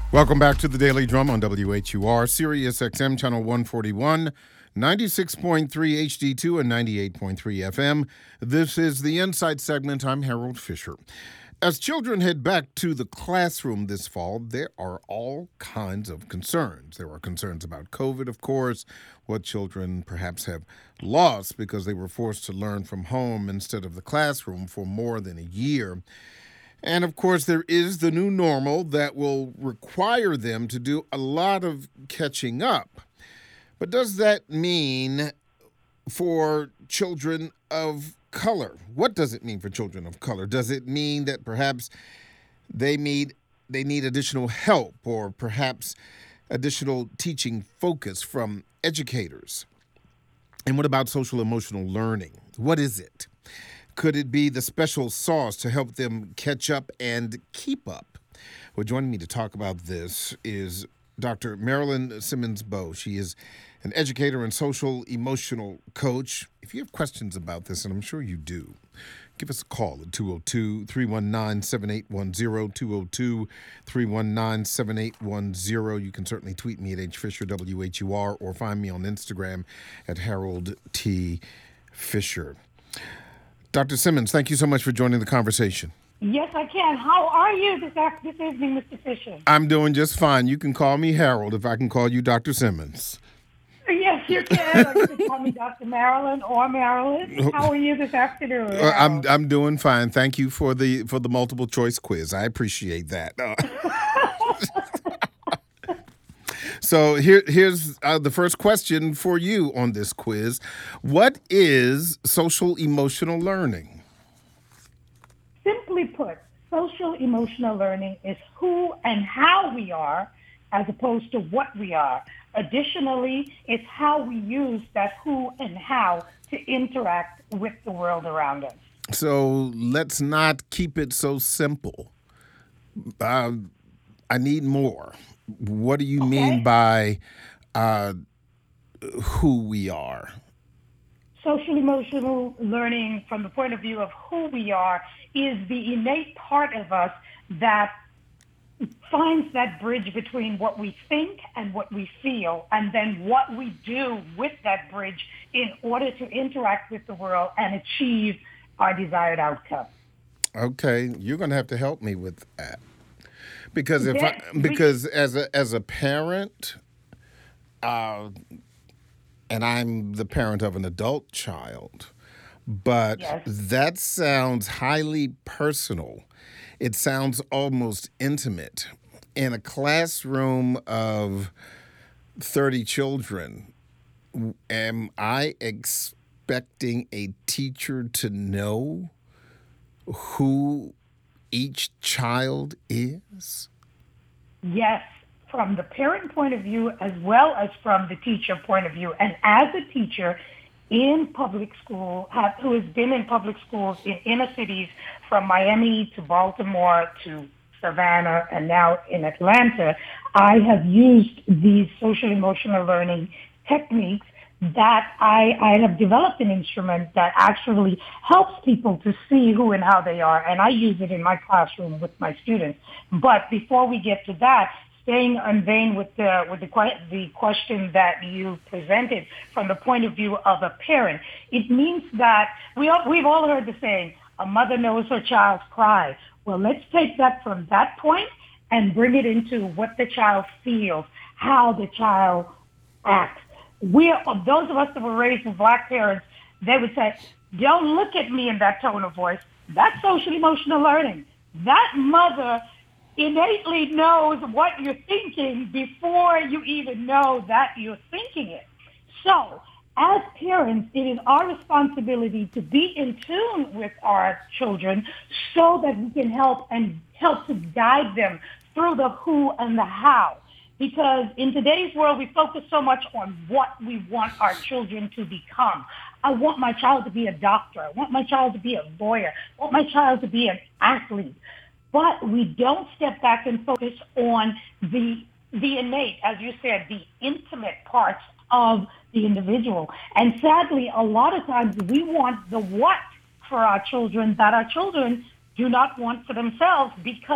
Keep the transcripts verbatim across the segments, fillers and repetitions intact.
Welcome back to the Daily Drum on W H U R, Sirius X M Channel one forty-one, ninety-six point three H D two and ninety-eight point three F M. This is the Insight segment. I'm Harold Fisher. As children head back to the classroom this fall, there are all kinds of concerns. There are concerns about COVID, of course, what children perhaps have lost because they were forced to learn from home instead of the classroom for more than a year. And, of course, there is the new normal that will require them to do a lot of catching up. But does that mean for children of color? What does it mean for children of color? Does it mean that perhaps they need they need additional help or perhaps additional teaching focus from educators? And what about social emotional learning? What is it? Could it be the special sauce to help them catch up and keep up? Well, joining me to talk about this is Doctor Marilyn Simmons-Bowe. She is an educator and social emotional coach. If you have questions about this, and I'm sure you do, give us a call at two oh two, three one nine, seven eight one zero, two oh two, three one nine, seven eight one zero. You can certainly tweet me at H Fisher, W H U R, or find me on Instagram at Harold T. Fisher. Doctor Simmons, thank you so much for joining the conversation. Yes, I can. How are you this, this evening, Mister Fisher? I'm doing just fine. You can call me Harold if I can call you Doctor Simmons. Yes, you can. Or you can call me Doctor Marilyn or Marilyn. How are you this afternoon? Uh, I'm I'm doing fine. Thank you for the for the multiple choice quiz. I appreciate that. Uh, so here here's uh, the first question for you on this quiz. What is social emotional learning? Simply put, social emotional learning is who and how we are as opposed to what we are. Additionally, it's how we use that who and how to interact with the world around us. So let's not keep it so simple. Uh, I need more. What do you Okay. mean by uh, who we are? Social emotional learning from the point of view of who we are is the innate part of us that finds that bridge between what we think and what we feel, and then what we do with that bridge in order to interact with the world and achieve our desired outcome. Okay, you're going to have to help me with that. Because if Yes, I, because as a as a parent, uh, and I'm the parent of an adult child, but Yes. that sounds highly personal. It sounds almost intimate. In a classroom of thirty children, am I expecting a teacher to know who each child is? Yes, from the parent point of view as well as from the teacher point of view. And as a teacher in public school, have, who has been in public schools in inner cities from Miami to Baltimore to Savannah and now in Atlanta, I have used these social emotional learning techniques that I, I have developed an instrument that actually helps people to see who and how they are, and I use it in my classroom with my students. But before we get to that, staying on vein with the with the, the question that you presented from the point of view of a parent, it means that we all, we've all heard the saying, a mother knows her child's cry. Well, let's take that from that point and bring it into what the child feels, how the child acts. We, those of us that were raised with black parents, they would say, don't look at me in that tone of voice. That's social emotional learning. That mother innately knows what you're thinking before you even know that you're thinking it. So as parents, it is our responsibility to be in tune with our children so that we can help and help to guide them through the who and the how. Because in today's world, we focus so much on what we want our children to become. I want my child to be a doctor. I want my child to be a lawyer. I want my child to be an athlete. But we don't step back and focus on the the innate, as you said, the intimate parts of the individual. And sadly, a lot of times we want the what for our children that our children do not want for themselves because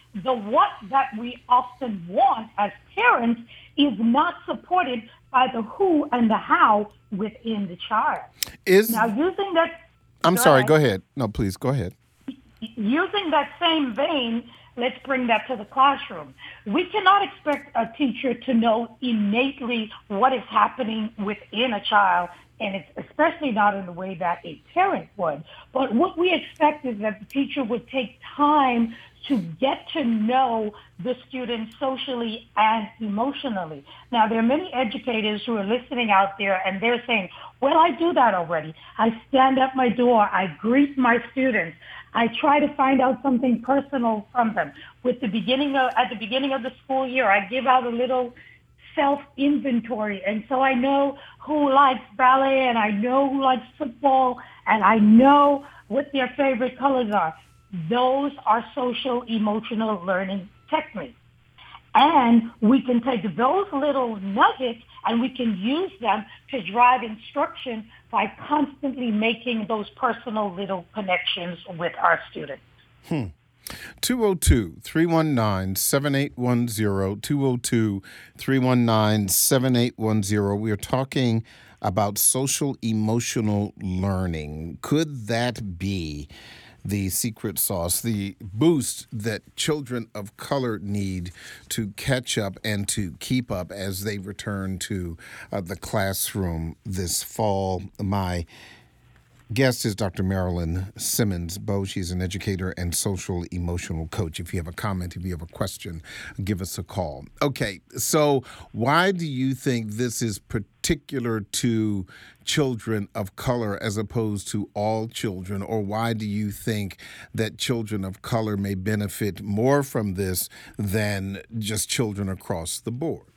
the what that we often want as parents is not supported by the who and the how within the child. Is Now, using that... I'm go sorry, ahead. go ahead. No, please, go ahead. Using that same vein, let's bring that to the classroom. We cannot expect a teacher to know innately what is happening within a child, and it's especially not in the way that a parent would. But what we expect is that the teacher would take time to get to know the student socially and emotionally. Now, there are many educators who are listening out there, and they're saying, well, I do that already. I stand at my door. I greet my students. I try to find out something personal from them. With the beginning of, at the beginning of the school year, I give out a little self-inventory. And so I know who likes ballet, and I know who likes football, and I know what their favorite colors are. Those are social emotional learning techniques. And we can take those little nuggets and we can use them to drive instruction by constantly making those personal little connections with our students. Hmm. two oh two, three one nine, seven eight one zero, two oh two, three one nine, seven eight one zero. We are talking about social emotional learning. Could that be the secret sauce, the boost that children of color need to catch up and to keep up as they return to uh, the classroom this fall? My guest is Doctor Marilyn Simmons-Bowe. She's an educator and social emotional coach. If you have a comment, if you have a question, give us a call. Okay, so why do you think this is particular to children of color as opposed to all children? Or why do you think that children of color may benefit more from this than just children across the board?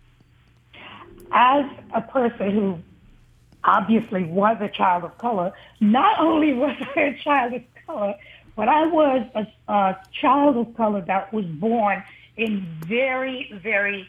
As a person who obviously was a child of color, not only was I a child of color, but I was a, a child of color that was born in very, very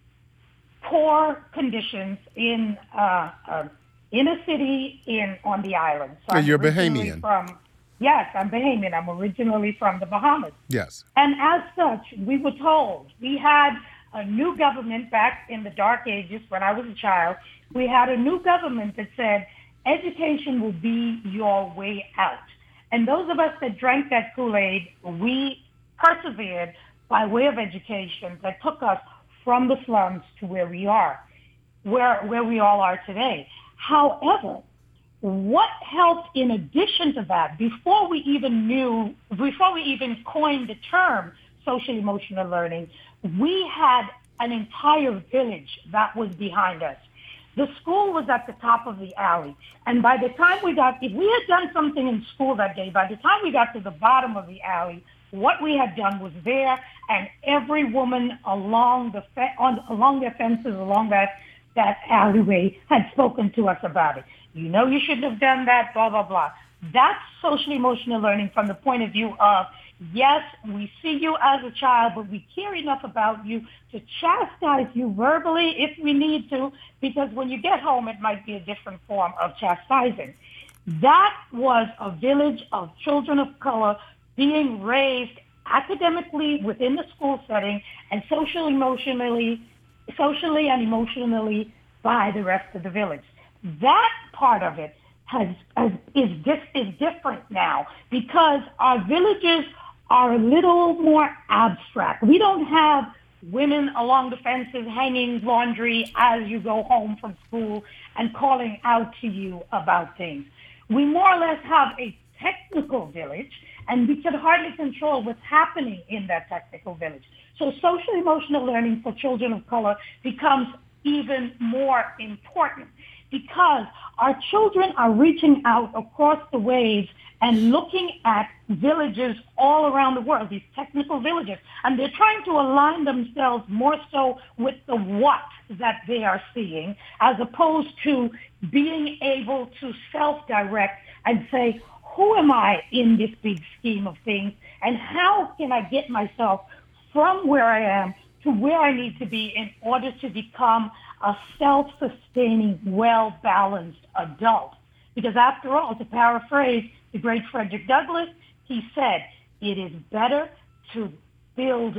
poor conditions in uh, uh, in a city in on the island. So you're Bahamian. From, yes, I'm Bahamian. I'm originally from the Bahamas. Yes. And as such, we were told, we had a new government back in the dark ages when I was a child. We had a new government that said, education will be your way out. And those of us that drank that Kool-Aid, we persevered by way of education that took us from the slums to where we are, where, where we all are today. However, what helped in addition to that, before we even knew, before we even coined the term social emotional learning, we had an entire village that was behind us. The school was at the top of the alley. And by the time we got, if we had done something in school that day, by the time we got to the bottom of the alley, what we had done was there, and every woman along the fe- on, along the fences, along that, that alleyway had spoken to us about it. You know, you shouldn't have done that, blah, blah, blah. That's social emotional learning from the point of view of, yes, we see you as a child, but we care enough about you to chastise you verbally if we need to, because when you get home, it might be a different form of chastising. That was a village of children of color being raised academically within the school setting and socially, emotionally, socially and emotionally by the rest of the village. That part of it has, has is this is different now because our villages are a little more abstract. We don't have women along the fences hanging laundry as you go home from school and calling out to you about things. We more or less have a technical village, and we can hardly control what's happening in that technical village. So social emotional learning for children of color becomes even more important because our children are reaching out across the waves and looking at villages all around the world, these technical villages, and they're trying to align themselves more so with the what that they are seeing, as opposed to being able to self-direct and say, who am I in this big scheme of things, and how can I get myself from where I am to where I need to be in order to become a self-sustaining, well-balanced adult? Because after all, to paraphrase the great Frederick Douglass, he said, it is better to build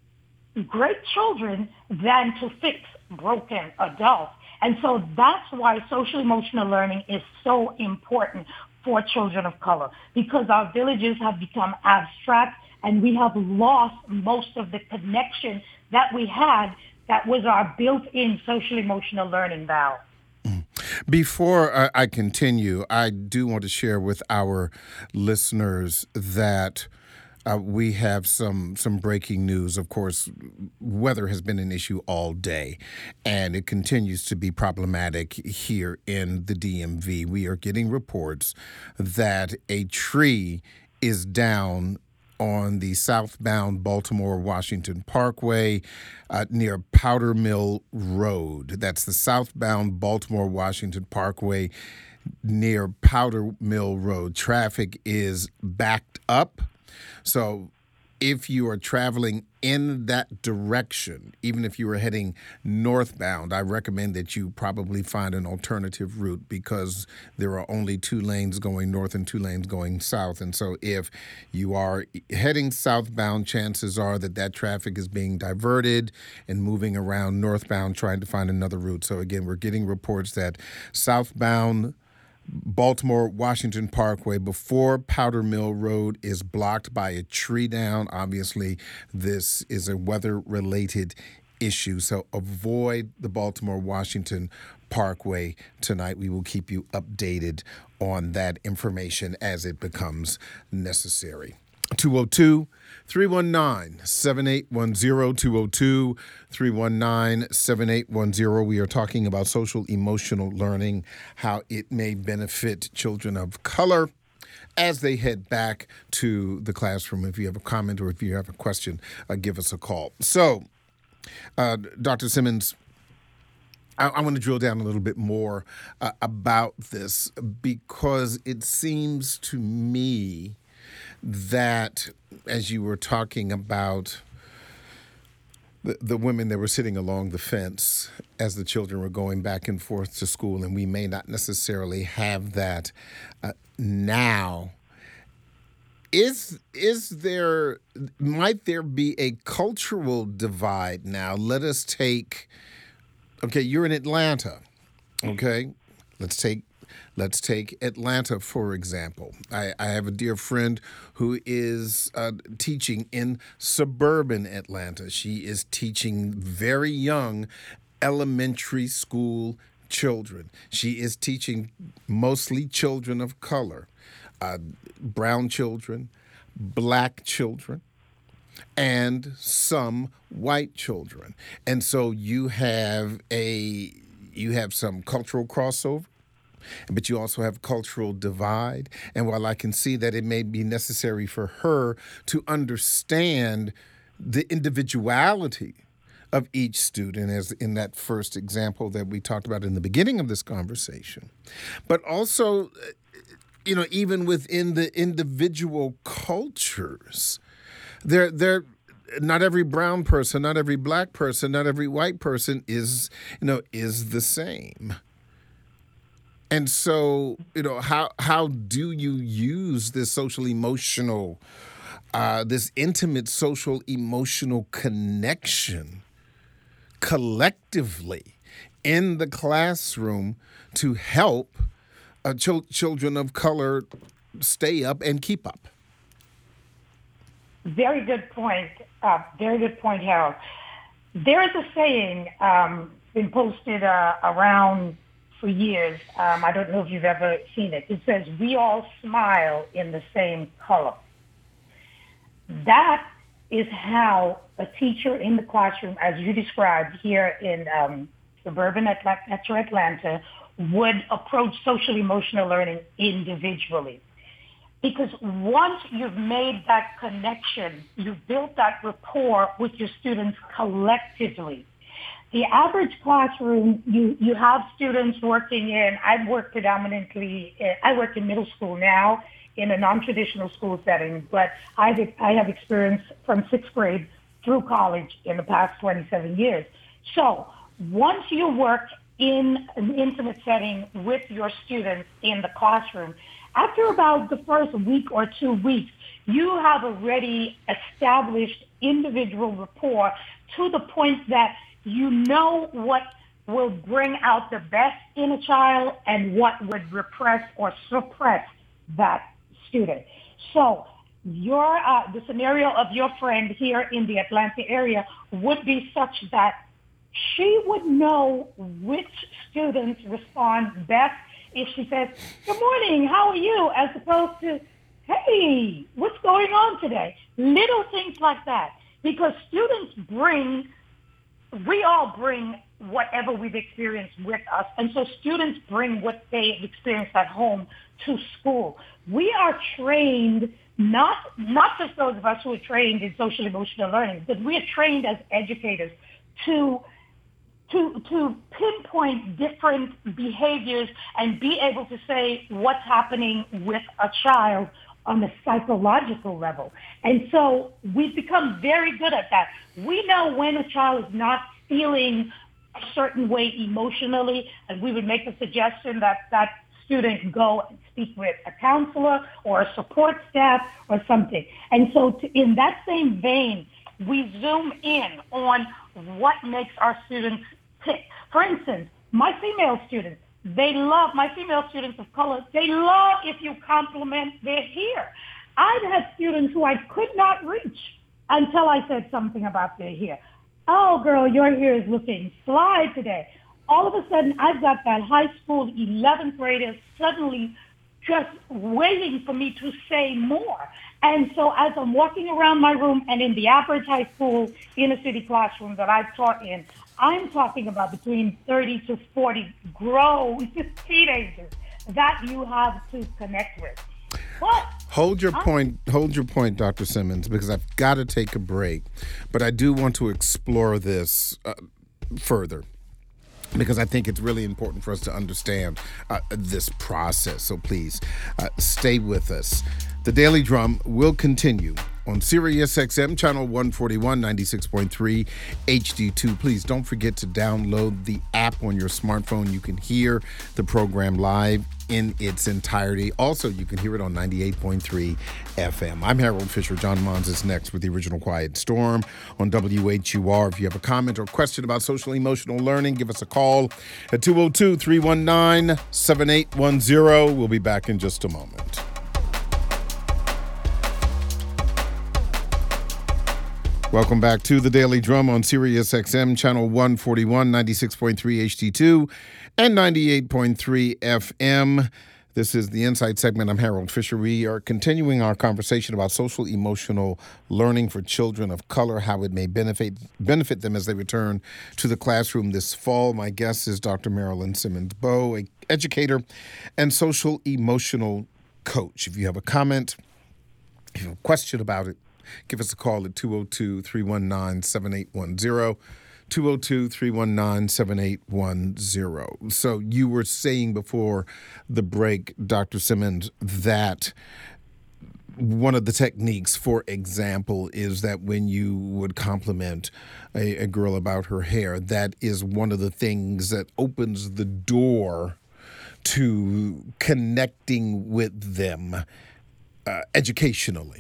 great children than to fix broken adults. And so that's why social emotional learning is so important for children of color, because our villages have become abstract and we have lost most of the connection that we had that was our built-in social emotional learning valve. Before I, I continue, I do want to share with our listeners that Uh, we have some some breaking news. Of course, weather has been an issue all day, and it continues to be problematic here in the D M V. We are getting reports that a tree is down on the southbound Baltimore-Washington Parkway uh, near Powder Mill Road. That's the southbound Baltimore-Washington Parkway near Powder Mill Road. Traffic is backed up. So if you are traveling in that direction, even if you are heading northbound, I recommend that you probably find an alternative route, because there are only two lanes going north and two lanes going south. And so if you are heading southbound, chances are that that traffic is being diverted and moving around northbound, trying to find another route. So again, we're getting reports that southbound Baltimore-Washington Parkway before Powder Mill Road is blocked by a tree down. Obviously, this is a weather-related issue, so avoid the Baltimore-Washington Parkway tonight. We will keep you updated on that information as it becomes necessary. two oh two, three one nine, seven eight one zero, two oh two, three one nine, seven eight one zero. We are talking about social emotional learning, how it may benefit children of color as they head back to the classroom. If you have a comment or if you have a question, uh, give us a call. So, uh, Doctor Simmons, I, I want to drill down a little bit more uh, about this, because it seems to me that, as you were talking about the, the women that were sitting along the fence as the children were going back and forth to school, and we may not necessarily have that uh, now, is is there, might there be a cultural divide now? Let us take, okay, you're in Atlanta, okay? Let's take Let's take Atlanta, for example. I, I have a dear friend who is uh, teaching in suburban Atlanta. She is teaching very young elementary school children. She is teaching mostly children of color, uh, brown children, black children, and some white children. And so you have a you have some cultural crossover, but you also have cultural divide. And while I can see that it may be necessary for her to understand the individuality of each student, as in that first example that we talked about in the beginning of this conversation, but also, you know, even within the individual cultures, there, there, not every brown person, not every black person, not every white person is, you know, is the same. And so, you know, how how do you use this social emotional, uh, this intimate social emotional connection collectively in the classroom to help uh, ch- children of color stay up and keep up? Very good point. Uh, very good point, Harold. There is a saying um, been posted uh, around for years. Um, I don't know if you've ever seen it. It says, "We all smile in the same color." That is how a teacher in the classroom, as you described here in um, suburban Atlanta, would approach social emotional learning individually. Because once you've made that connection, you've built that rapport with your students collectively. The average classroom, you, you have students working in, I've worked predominantly, I work in middle school now in a non-traditional school setting, but I've, I have experience from sixth grade through college in the past twenty-seven years. So once you work in an intimate setting with your students in the classroom, after about the first week or two weeks, you have already established individual rapport to the point that you know what will bring out the best in a child and what would repress or suppress that student. So your uh, the scenario of your friend here in the Atlanta area would be such that she would know which students respond best if she says, "Good morning, how are you?" as opposed to, "Hey, what's going on today?" Little things like that. Because students bring, we all bring whatever we've experienced with us. And so students bring what they've experienced at home to school. We are trained, not, not just those of us who are trained in social emotional learning, but we are trained as educators to to to pinpoint different behaviors and be able to say what's happening with a child on the psychological level. And so we've become very good at that. We know when a child is not feeling a certain way emotionally, and we would make a suggestion that that student go and speak with a counselor or a support staff or something. And so to, in that same vein, we zoom in on what makes our students tick. For instance, my female students, they love, my female students of color, they love if you compliment their hair. I've had students who I could not reach until I said something about their hair. "Oh, girl, your hair is looking fly today." All of a sudden, I've got that high school eleventh grader suddenly just waiting for me to say more. And so as I'm walking around my room and in the average high school inner city classroom that I've taught in, I'm talking about between thirty to forty grown teenagers that you have to connect with. But Hold your point, hold your point, Doctor Simmons, because I've got to take a break. But I do want to explore this uh, further, because I think it's really important for us to understand uh, this process. So please uh, stay with us. The Daily Drum will continue on Sirius X M, channel one forty-one, ninety-six point three H D two. Please don't forget to download the app on your smartphone. You can hear the program live in its entirety. Also, you can hear it on ninety-eight point three F M. I'm Harold Fisher. John Mons is next with the original Quiet Storm on W H U R. If you have a comment or question about social emotional learning, give us a call at two oh two, three one nine, seven eight one zero. We'll be back in just a moment. Welcome back to the Daily Drum on Sirius X M, channel one forty-one, ninety-six point three H D two, and ninety-eight point three F M. This is the Insight segment. I'm Harold Fisher. We are continuing our conversation about social emotional learning for children of color, how it may benefit benefit them as they return to the classroom this fall. My guest is Doctor Marilyn Simmons-Bowe, an educator and social emotional coach. If you have a comment, if you have a question about it, give us a call at two oh two, three one nine, seven eight one zero, two oh two, three one nine, seven eight one zero. So you were saying before the break, Doctor Simmons, that one of the techniques, for example, is that when you would compliment a, a girl about her hair, that is one of the things that opens the door to connecting with them uh, educationally.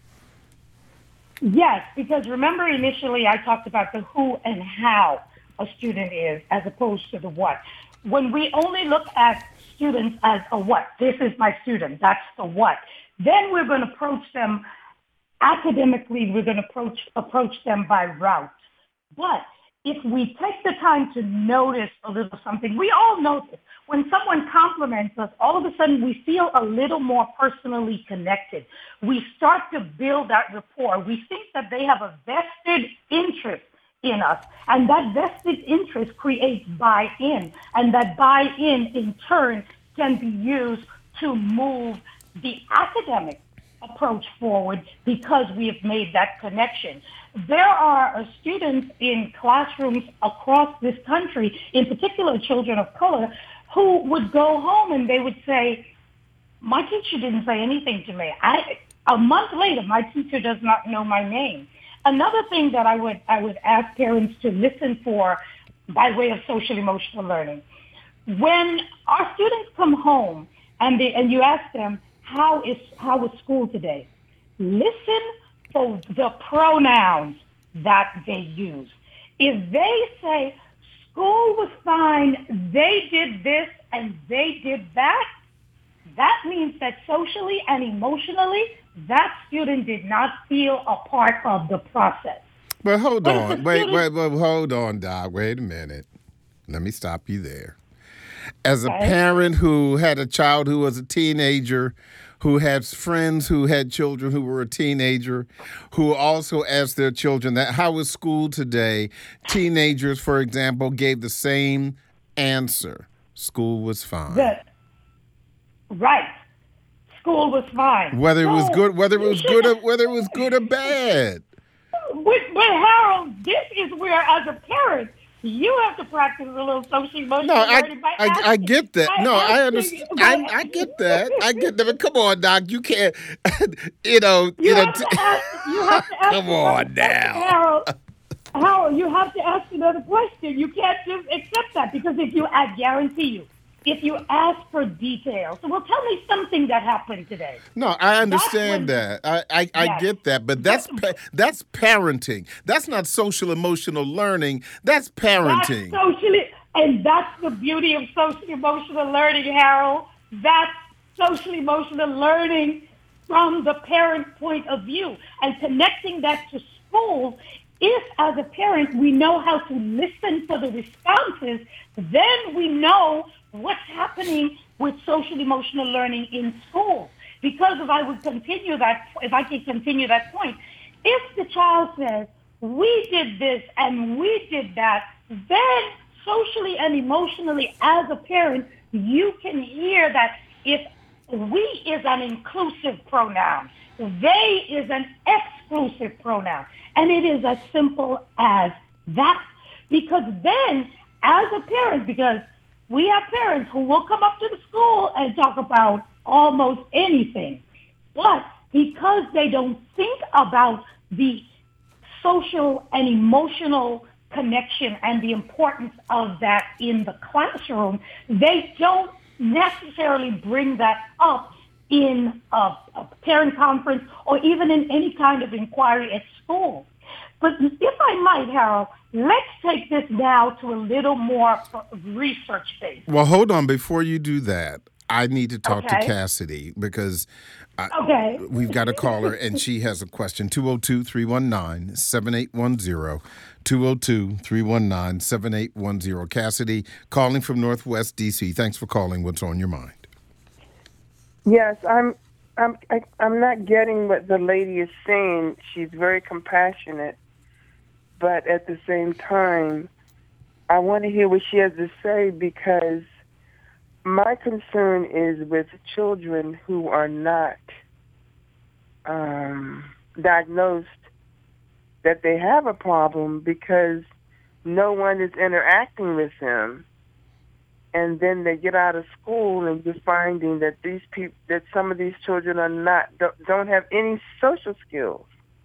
yes, because remember initially I talked about the who and how a student is as opposed to the what. When we only look at students as a what, this is my student, that's the what, then we're going to approach them academically, we're going to approach, approach them by route. But if we take the time to notice a little something, we all notice. When someone compliments us, all of a sudden we feel a little more personally connected. We start to build that rapport. We think that they have a vested interest in us, and that vested interest creates buy-in, and that buy-in in turn can be used to move the academic approach forward because we have made that connection. There are uh, students in classrooms across this country, in particular children of color, who would go home and they would say, my teacher didn't say anything to me. I, a month later, my teacher does not know my name. Another thing that I would I would ask parents to listen for by way of social emotional learning, when our students come home and they, and you ask them, how is how was school today? Listen for the pronouns that they use. If they say school was fine, they did this and they did that, that means that socially and emotionally, that student did not feel a part of the process. But hold But if on. the Wait, student- wait, wait, hold on, Doc. Wait a minute. Let me stop you there. As a Okay. parent who had a child who was a teenager, who had friends who had children who were a teenager, who also asked their children that, how was school today? Teenagers, for example, gave the same answer. School was fine. The, right. School was fine. Whether it was So, good, whether it you was good, or, shouldn't- whether it was good or bad. But, but Harold, this is where, as a parent, you have to practice a little social emotional No, I, learning by I, I asking- get that. by No, I asking- understand. by- I, I get that. I get that. But come on, Doc. You can't. You know. You, You know. have to ask. You have to ask. Come another on now. question, Harold. Harold, you have to ask another question. You can't just accept that because if you, I guarantee you, if you ask for details, so well, tell me something that happened today. No, I understand That's that. I, I, I Yes. get that. But that's pa- that's parenting. That's not social emotional learning. That's parenting. That's socially, and that's the beauty of social emotional learning, Harold. That's social emotional learning from the parent point of view and connecting that to school. If, as a parent, we know how to listen for the responses, then we know what's happening with social emotional learning in school. Because if I would continue that, if I could continue that point, if the child says, we did this and we did that, then socially and emotionally as a parent, you can hear that if we is an inclusive pronoun, they is an exclusive pronoun. And it is as simple as that. Because then, as a parent, because we have parents who will come up to the school and talk about almost anything. But because they don't think about the social and emotional connection and the importance of that in the classroom, they don't necessarily bring that up in a, a parent conference or even in any kind of inquiry at school. But if I might, Harold, let's take this now to a little more research-based. Well, hold on. Before you do that, I need to talk to Okay. Cassidy because I, Okay. we've got a caller and she has a question. two oh two, three one nine, seven eight one zero. two oh two, three one nine, seven eight one zero. Cassidy, calling from Northwest D C. Thanks for calling. What's on your mind? Yes, I'm. I'm. I, I'm not getting what the lady is saying. She's very compassionate, but at the same time, I want to hear what she has to say because my concern is with children who are not um, diagnosed that they have a problem because no one is interacting with them. And then they get out of school and you're finding that these people, that some of these children are not, don't, don't have any social skills.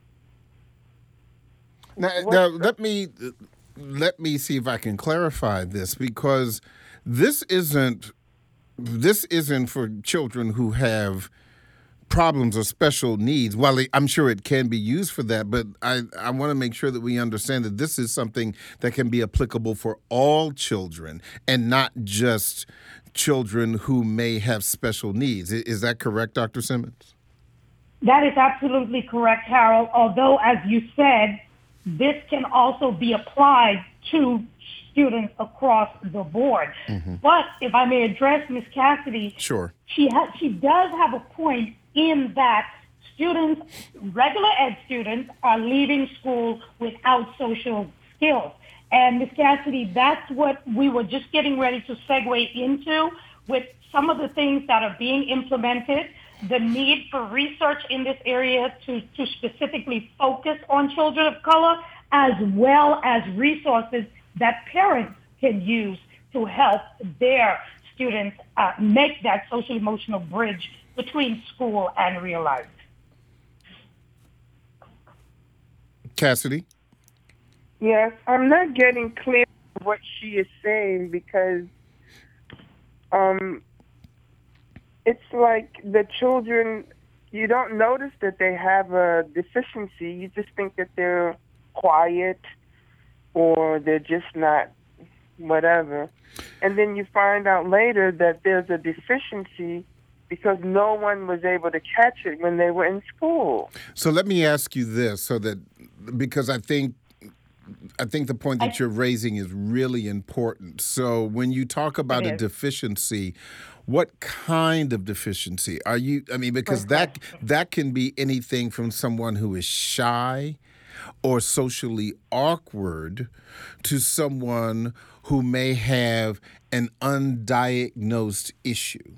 Now, What- now let me let me see if I can clarify this because this isn't this isn't for children who have problems or special needs. While it- I'm sure it can be used for that, but I, I want to make sure that we understand that this is something that can be applicable for all children and not just children who may have special needs. I- Is that correct, Doctor Simmons? That is absolutely correct, Harold. Although, as you said, this can also be applied to students across the board. But if I may address Miz Cassidy, Sure. she has, she does have a point in that students, regular ed students, are leaving school without social skills. And Miz Cassidy, that's what we were just getting ready to segue into with some of the things that are being implemented, the need for research in this area to, to specifically focus on children of color, as well as resources that parents can use to help their students uh, make that social emotional bridge between school and real life. Cassidy? Yes, I'm not getting clear what she is saying because um, it's like the children, you don't notice that they have a deficiency. You just think that they're quiet or they're just not whatever. And then you find out later that there's a deficiency because no one was able to catch it when they were in school. So let me ask you this, so that because I think I think the point that you're raising is really important. So when you talk about a deficiency, what kind of deficiency are you? I mean, because that that can be anything from someone who is shy or socially awkward to someone who may have an undiagnosed issue.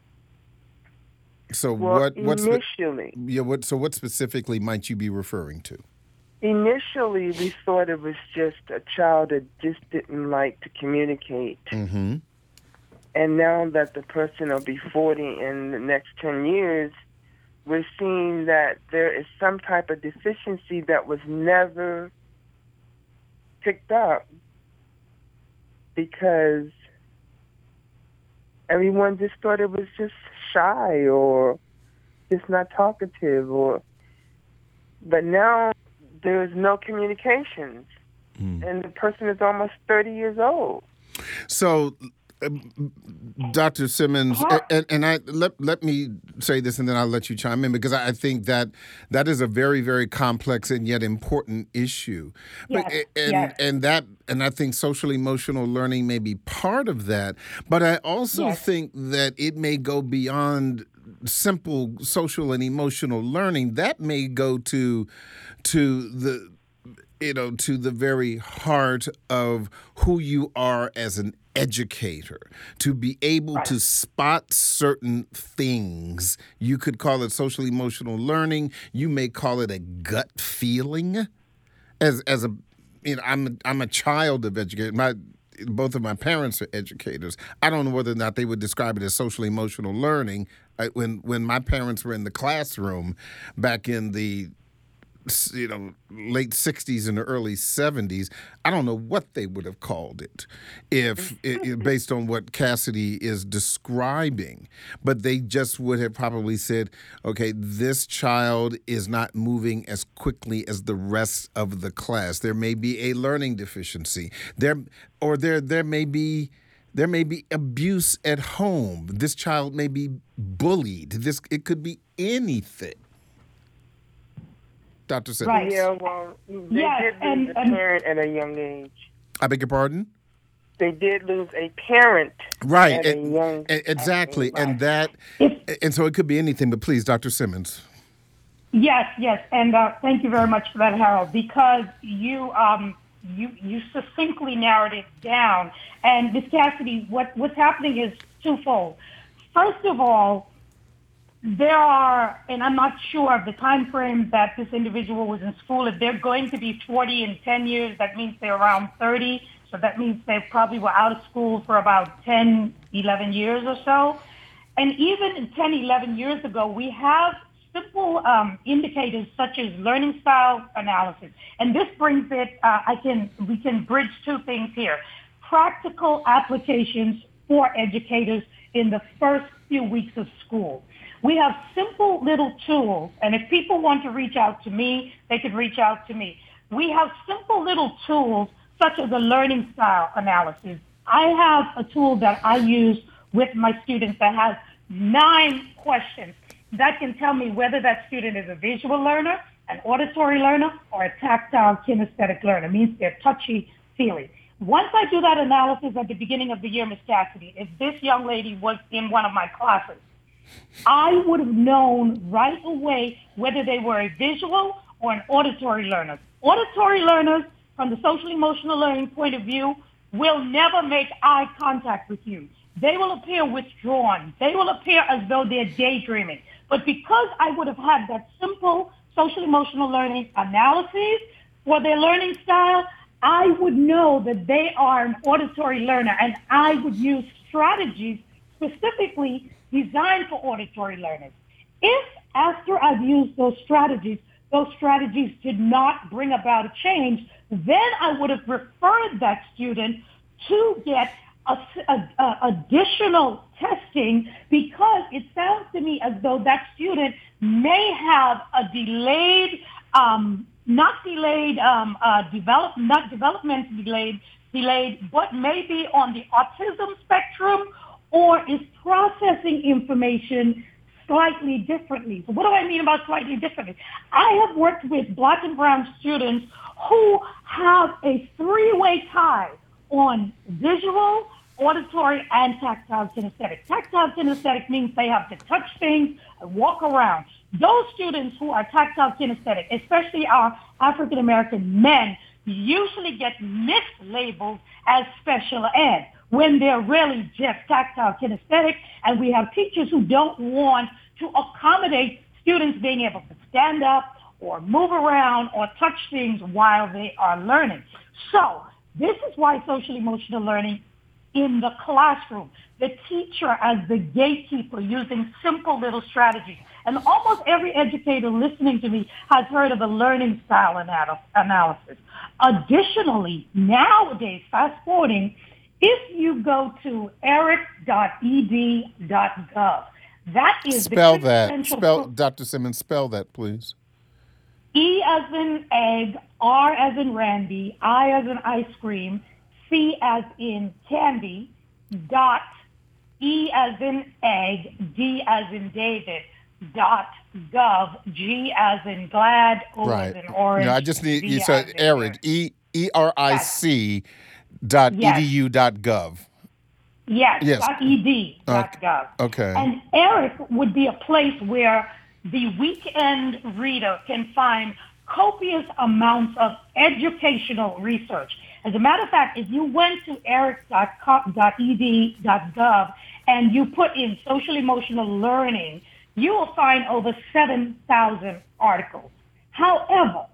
So well, what? What's initially? The, yeah. What? So what specifically might you be referring to? Initially, we thought it was just a child that just didn't like to communicate. Mm-hmm. And now that the person will be forty in the next ten years, we're seeing that there is some type of deficiency that was never picked up because everyone just thought it was just shy or just not talkative, or. But now there's no communications, mm. and the person is almost thirty years old. So, uh, Doctor Simmons, and, and I let let me say this, and then I'll let you chime in, because I think that that is a very, very complex and yet important issue. Yes. But, and Yes. and that and I think social emotional learning may be part of that. But I also Yes. think that it may go beyond simple social and emotional learning. That may go to to the you know to the very heart of who you are as an educator, to be able to spot certain things. You could call it social emotional learning. You may call it a gut feeling. As as a you know, I'm a, I'm a child of education. My both of my parents are educators. I don't know whether or not they would describe it as social emotional learning. I, when when my parents were in the classroom back in the you know late sixties and the early seventies, I don't know what they would have called it if it, it, based on what Cassidy is describing. But they just would have probably said, okay, this child is not moving as quickly as the rest of the class. There may be a learning deficiency. There or there there may be There may be abuse at home. This child may be bullied. This it could be anything. Doctor Simmons. Right. Yeah, well, they Yes, did lose and- a and- parent at a young age. I beg your pardon? They did lose a parent Right. at a and- young and- exactly. age. And that and so it could be anything, but please, Doctor Simmons. Yes, yes, and uh, thank you very much for that, Harold, because you um, you you succinctly narrowed it down. And Miz Cassidy, what, what's happening is twofold. First of all, there are, and I'm not sure of the time frame that this individual was in school. If they're going to be forty in ten years, that means they're around thirty. So that means they probably were out of school for about ten, eleven years or so. And even ten, eleven years ago, we have simple um, indicators such as learning style analysis. And this brings it, uh, I can, we can bridge two things here. Practical applications for educators in the first few weeks of school. We have simple little tools, and if people want to reach out to me, they can reach out to me. We have simple little tools such as a learning style analysis. I have a tool that I use with my students that has nine questions that can tell me whether that student is a visual learner, an auditory learner, or a tactile kinesthetic learner. It means they're touchy-feely. Once I do that analysis at the beginning of the year, Miz Cassidy, if this young lady was in one of my classes, I would have known right away whether they were a visual or an auditory learner. Auditory learners, from the social emotional learning point of view, will never make eye contact with you. They will appear withdrawn. They will appear as though they're daydreaming. But because I would have had that simple social emotional learning analysis for their learning style, I would know that they are an auditory learner, and I would use strategies specifically designed for auditory learners. If after I've used those strategies, those strategies did not bring about a change, then I would have referred that student to get a, a, a additional testing because it sounds to me as though that student may have a delayed, um, not delayed, um, uh, develop, not development delayed, delayed, but maybe on the autism spectrum or is processing information slightly differently. So what do I mean about slightly differently? I have worked with black and brown students who have a three-way tie on visual, auditory, and tactile kinesthetic. Tactile kinesthetic means they have to touch things and walk around. Those students who are tactile kinesthetic, especially our African American men, usually get mislabeled as special ed when they're really just tactile kinesthetic, and we have teachers who don't want to accommodate students being able to stand up or move around or touch things while they are learning. So this is why social emotional learning in the classroom, the teacher as the gatekeeper using simple little strategies. And almost every educator listening to me has heard of a learning style anal- analysis. Additionally, nowadays, fast forwarding, if you go to eric dot e d dot gov, that is spell the that. Spell, Doctor Simmons, spell that, please. E as in egg, R as in Randy, I as in ice cream, C as in candy, dot, E as in egg, D as in David, dot gov, G as in glad, O right. as in orange. No, I just need V you said Eric, E E R I C dot yes. edu dot gov. Yes, yes. dot ed dot gov. Okay. And Eric would be a place where the weekend reader can find copious amounts of educational research. As a matter of fact, if you went to eric dot e d dot gov and you put in social emotional learning, you will find over seven thousand articles. However,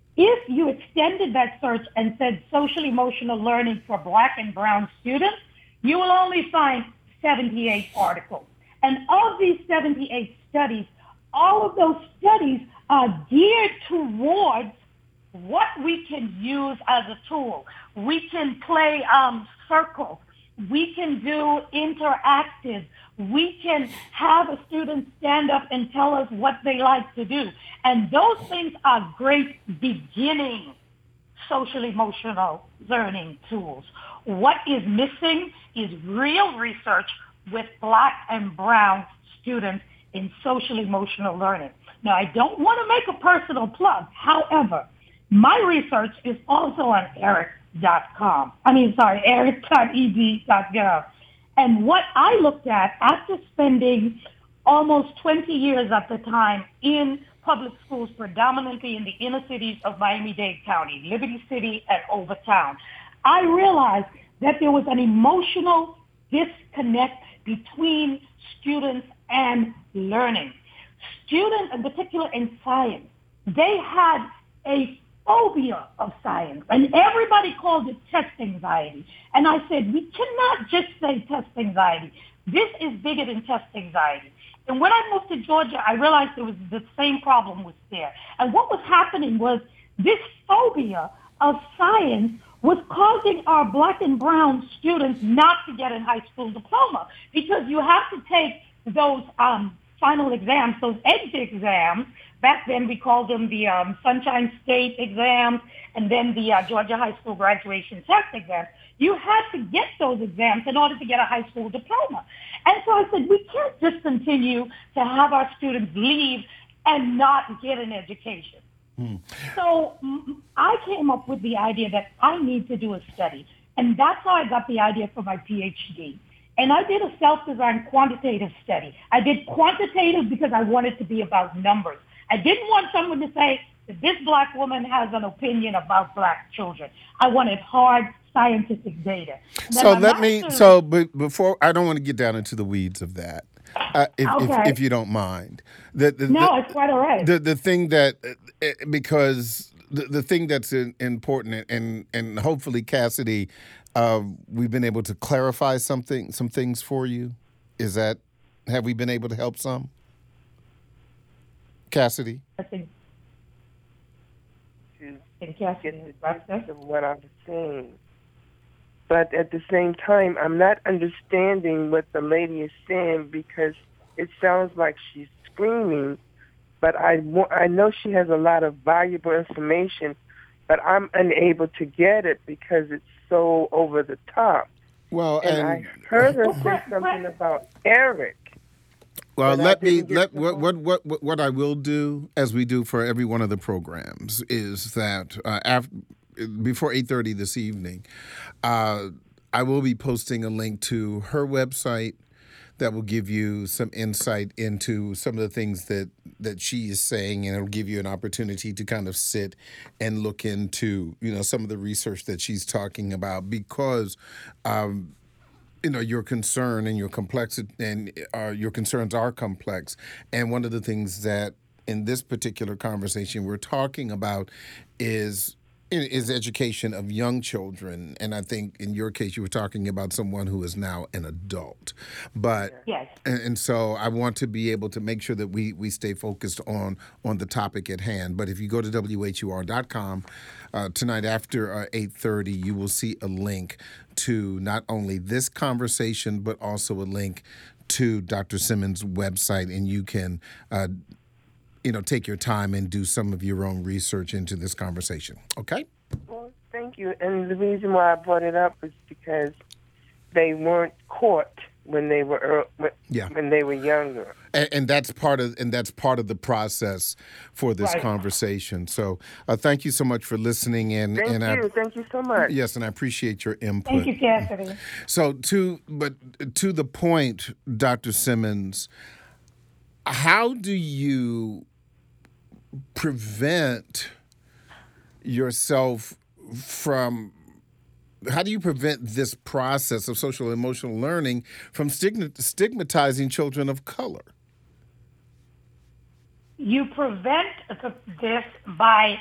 if you extended that search and said social emotional learning for black and brown students, you will only find seventy-eight articles. And of these seventy-eight studies, all of those studies are geared towards what we can use as a tool. We can play um, circles. We can do interactive. We can have a student stand up and tell us what they like to do. And those things are great beginning social emotional learning tools. What is missing is real research with black and brown students in social emotional learning. Now, I don't want to make a personal plug. However, my research is also on eric dot com. I mean, sorry, eric dot e d dot gov. And what I looked at after spending almost twenty years at the time in public schools, predominantly in the inner cities of Miami-Dade County, Liberty City and Overtown, I realized that there was an emotional disconnect between students and learning. Students, in particular in science, they had a phobia of science, and everybody called it test anxiety. And I said, we cannot just say test anxiety. This is bigger than test anxiety. And when I moved to Georgia, I realized there was the same problem was there. And what was happening was this phobia of science was causing our black and brown students not to get a high school diploma because you have to take those um, final exams, those exit exams. Back then we called them the um, Sunshine State exams and then the uh, Georgia High School graduation test exams. You had to get those exams in order to get a high school diploma. And so I said, we can't just continue to have our students leave and not get an education. Hmm. So mm, I came up with the idea that I need to do a study. And that's how I got the idea for my PhD. And I did a self-designed quantitative study. I did quantitative because I wanted to be about numbers. I didn't want someone to say that this black woman has an opinion about black children. I wanted hard scientific data. So let me, so but before, I don't want to get down into the weeds of that, uh, if, okay. if if you don't mind. The, the, no, the, it's quite all right. The, the thing that, because the, the thing that's important, and, and hopefully, Cassidy, uh, we've been able to clarify something, some things for you. Is that, have we been able to help some? Cassidy? I think to get the process of what I was saying. But at the same time, I'm not understanding what the lady is saying because it sounds like she's screaming. But I, I know she has a lot of valuable information, but I'm unable to get it because it's so over the top. Well, and, and I heard her say something about Eric. Well, let me let what, what what what what I will do, as we do for every one of the programs, is that uh, after before eight thirty this evening, uh, I will be posting a link to her website that will give you some insight into some of the things that that she is saying, and it'll give you an opportunity to kind of sit and look into, you know, some of the research that she's talking about, because um, you know, your concern and your complexity and uh, your concerns are complex. And one of the things that in this particular conversation we're talking about is is education of young children. And I think in your case, you were talking about someone who is now an adult. But yes. and, and so I want to be able to make sure that we, we stay focused on, on the topic at hand. But if you go to W H U R dot com uh, tonight after uh, eight thirty, you will see a link to not only this conversation, but also a link to Doctor Simmons' website, and you can uh, you know, take your time and do some of your own research into this conversation. Okay? Well, thank you. And the reason why I brought it up is because they weren't caught when they were when, yeah. when they were younger. And, and that's part of and that's part of the process for this right. conversation. So uh, thank you so much for listening. And thank and you, I, thank you so much. Yes, and I appreciate your input. Thank you, Cassidy. So to but to the point, Doctor Simmons, how do you prevent yourself from how do you prevent this process of social emotional learning from stigmatizing children of color? You prevent this by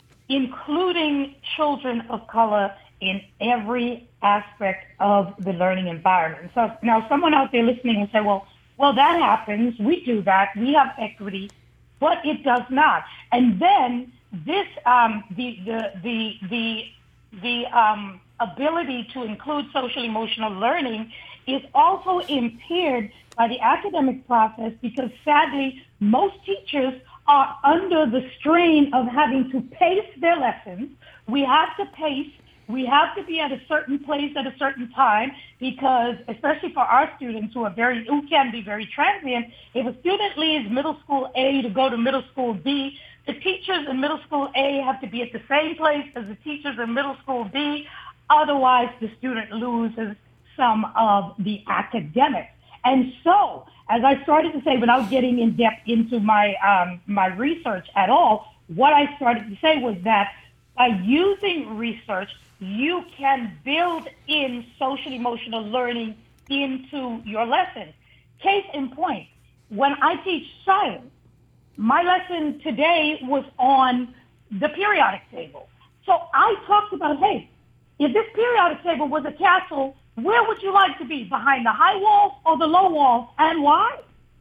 including children of color in every aspect of the learning environment. So now someone out there listening will say, well, well, that happens. We do that. We have equity. But it does not. And then this, um, the the the the the um, ability to include social emotional learning is also impaired by the academic process because, sadly, most teachers are under the strain of having to pace their lessons. We have to pace. We have to be at a certain place at a certain time because, especially for our students who are very, who can be very transient, if a student leaves middle school A to go to middle school B, the teachers in middle school A have to be at the same place as the teachers in middle school B. Otherwise, the student loses some of the academics. And so, as I started to say, without getting in depth into my um, my research at all, what I started to say was that by using research, you can build in social emotional learning into your lesson. Case in point, when I teach science, my lesson today was on the periodic table. So I talked about, hey, if this periodic table was a castle, where would you like to be, behind the high walls or the low walls, and why?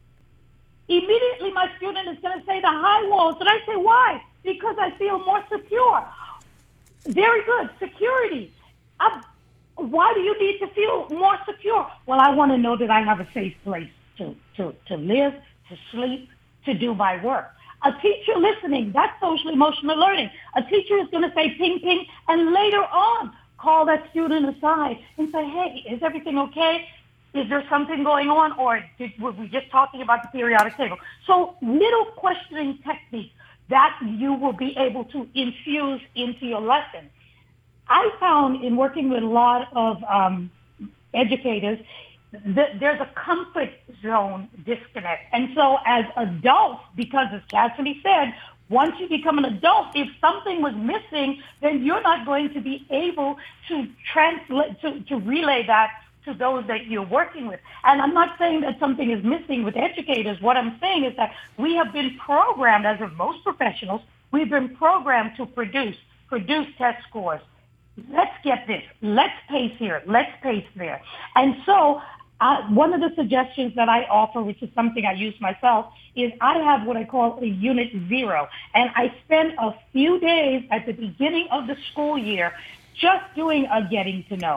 Immediately my student is going to say the high walls, and I say, why? Because I feel more secure. Very good. Security. Uh, why do you need to feel more secure? Well, I want to know that I have a safe place to, to, to live, to sleep, to do my work. A teacher listening, that's social emotional learning. A teacher is going to say ping, ping, and later on call that student aside and say, hey, is everything okay? Is there something going on? Or did, were we just talking about the periodic table? So little questioning techniques that you will be able to infuse into your lesson. I found in working with a lot of um, educators that there's a comfort zone disconnect. And so as adults, because as Cassidy said, once you become an adult, if something was missing, then you're not going to be able to translate, to, to relay that to those that you're working with. And I'm not saying that something is missing with educators. What I'm saying is that we have been programmed, as of most professionals, we've been programmed to produce, produce test scores. Let's get this. Let's pace here. Let's pace there. And so uh, one of the suggestions that I offer, which is something I use myself, is I have what I call a unit zero. And I spend a few days at the beginning of the school year just doing a getting to know.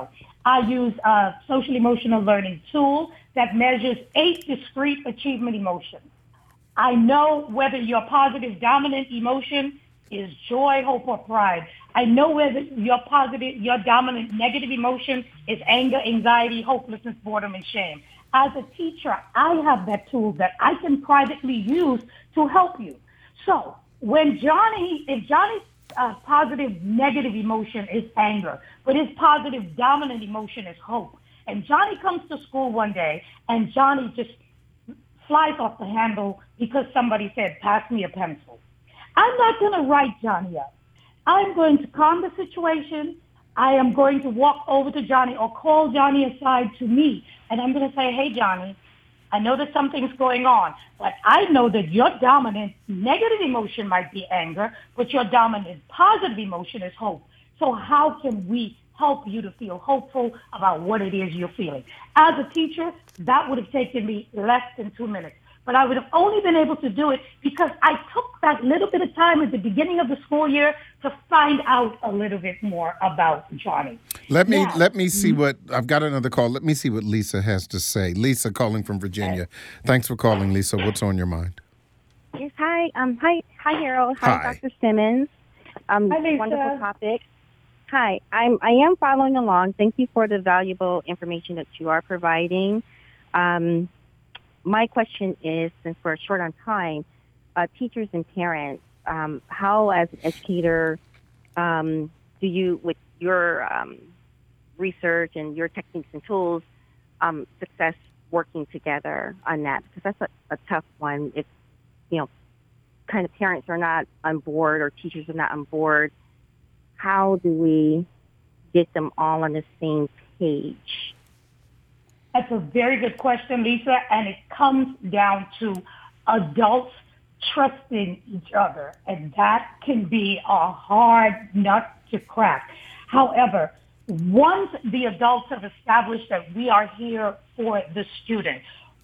I use a social emotional learning tool that measures eight discrete achievement emotions. I know whether your positive dominant emotion is joy, hope, or pride. I know whether your positive, your dominant negative emotion is anger, anxiety, hopelessness, boredom, and shame. As a teacher, I have that tool that I can privately use to help you. So when Johnny, if Johnny's uh, positive negative emotion is anger, but his positive dominant emotion is hope, and Johnny comes to school one day and Johnny just flies off the handle because somebody said, pass me a pencil. I'm not going to write Johnny up. I'm going to calm the situation. I am going to walk over to Johnny or call Johnny aside to me. And I'm going to say, hey, Johnny, I know that something's going on, but I know that your dominant negative emotion might be anger, but your dominant positive emotion is hope. So how can we help you to feel hopeful about what it is you're feeling? As a teacher, that would have taken me less than two minutes. But I would have only been able to do it because I took that little bit of time at the beginning of the school year to find out a little bit more about Johnny. Let me now, let me see what I've got another call. Let me see what Lisa has to say. Lisa calling from Virginia. Okay. Thanks for calling, Lisa. What's on your mind? Yes, hi. Um, hi, hi, Harold. Hi, Hi. Doctor Simmons. Um, Hi, Lisa. Wonderful topic. Hi, I'm. I am following along. Thank you for the valuable information that you are providing. Um, my question is, since we're short on time, uh, teachers and parents, um, how, as an educator, um, do you, with your um, research and your techniques and tools, um, success working together on that? Because that's a, a tough one. If you know, kind of parents are not on board or teachers are not on board, how do we get them all on the same page? That's a very good question, Lisa, and it comes down to adults trusting each other, and that can be a hard nut to crack. However, once the adults have established that we are here for the student,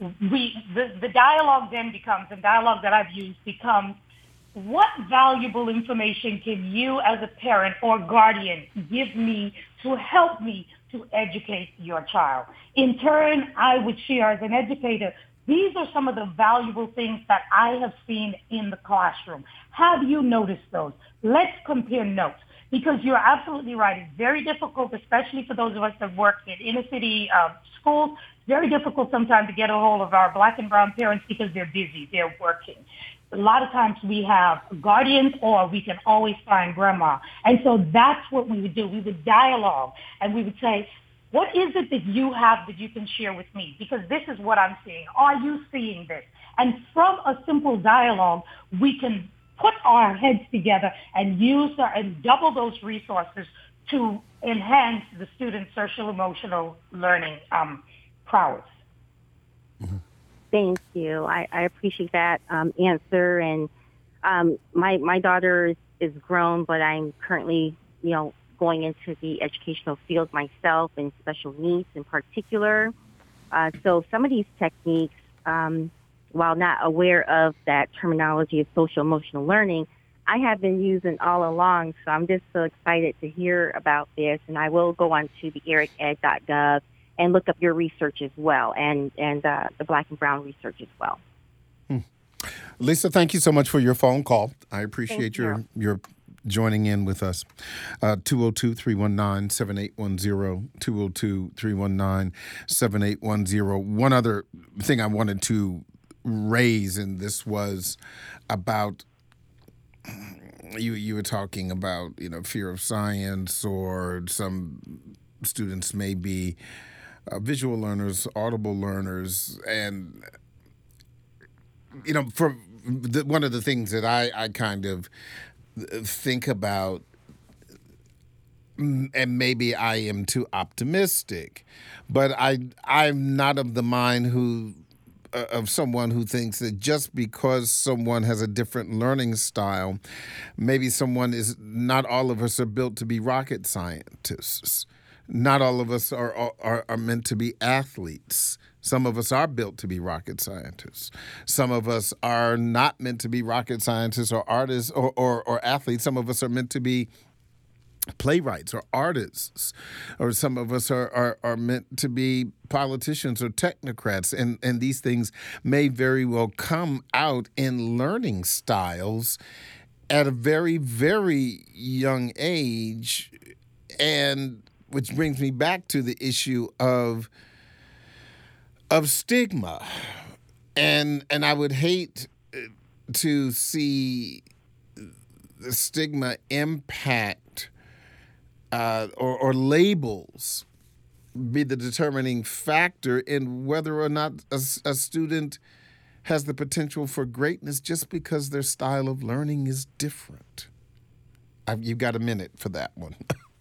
we the, the dialogue then becomes, and dialogue that I've used becomes, what valuable information can you as a parent or guardian give me to help me to educate your child? In turn, I would share as an educator, these are some of the valuable things that I have seen in the classroom. Have you noticed those? Let's compare notes. Because you're absolutely right. It's very difficult, especially for those of us that work in inner city uh, schools, very difficult sometimes to get a hold of our black and brown parents because they're busy, they're working. A lot of times we have guardians or we can always find grandma. And so that's what we would do. We would dialogue and we would say, what is it that you have that you can share with me? Because this is what I'm seeing. Are you seeing this? And from a simple dialogue, we can put our heads together and use our, and double those resources to enhance the student's social emotional learning um, prowess. Mm-hmm. Thank you. I, I appreciate that um, answer. And um, my my daughter is, is grown, but I'm currently, you know, going into the educational field myself and special needs in particular. Uh, so some of these techniques, um, while not aware of that terminology of social emotional learning, I have been using all along. So I'm just so excited to hear about this. And I will go on to the eric ed dot gov and look up your research as well, and, and uh, the black and brown research as well. Hmm. Lisa, thank you so much for your phone call. I appreciate you. your your joining in with us. Uh, two oh two, three one nine, seven eight one zero, two oh two, three one nine, seven eight one zero. One other thing I wanted to raise, and this was about, you, you were talking about, you know, fear of science, or some students may be Uh, visual learners, audible learners, and, you know, for the, one of the things that I, I kind of think about, and maybe I am too optimistic, but I, I'm not of the mind who, uh, of someone who thinks that just because someone has a different learning style, maybe someone is, not all of us are built to be rocket scientists. Not all of us are, are are meant to be athletes. Some of us are built to be rocket scientists. Some of us are not meant to be rocket scientists or artists or, or, or athletes. Some of us are meant to be playwrights or artists, or some of us are, are, are meant to be politicians or technocrats, and, and these things may very well come out in learning styles at a very, very young age, and which brings me back to the issue of of stigma, and and I would hate to see the stigma impact Uh, or, or labels be the determining factor in whether or not a, a student has the potential for greatness just because their style of learning is different. I've, you've got a minute for that one.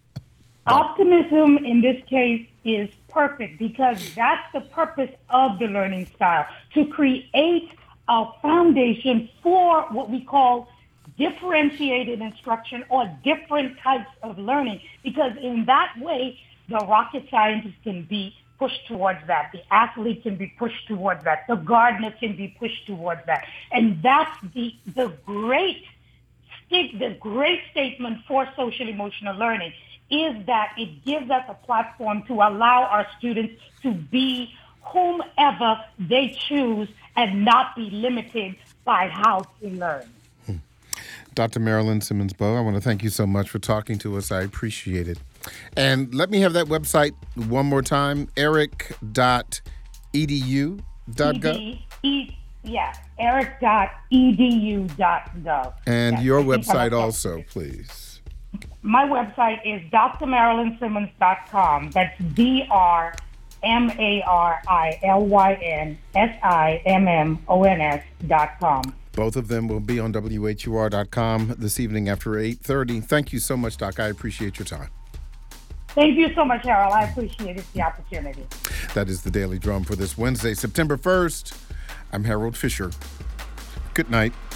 Optimism in this case is perfect because that's the purpose of the learning style, to create a foundation for what we call differentiated instruction or different types of learning, because in that way, the rocket scientist can be pushed towards that. The athlete can be pushed towards that. The gardener can be pushed towards that. And that's the, the great the great statement for social emotional learning is that it gives us a platform to allow our students to be whomever they choose and not be limited by how they learn. Doctor Marilyn Simmons-Bowe, I want to thank you so much for talking to us. I appreciate it. And let me have that website one more time, eric dot e d u dot gov. E- yeah, eric dot e d u dot gov. And yes, your website also, please. My website is d r marilyn simmons dot com. That's D R M A R I L Y N S I M M O N S dot com. Both of them will be on W H U R dot com this evening after eight thirty. Thank you so much, Doc. I appreciate your time. Thank you so much, Harold. I appreciate it, the opportunity. That is the Daily Drum for this Wednesday, September first. I'm Harold Fisher. Good night.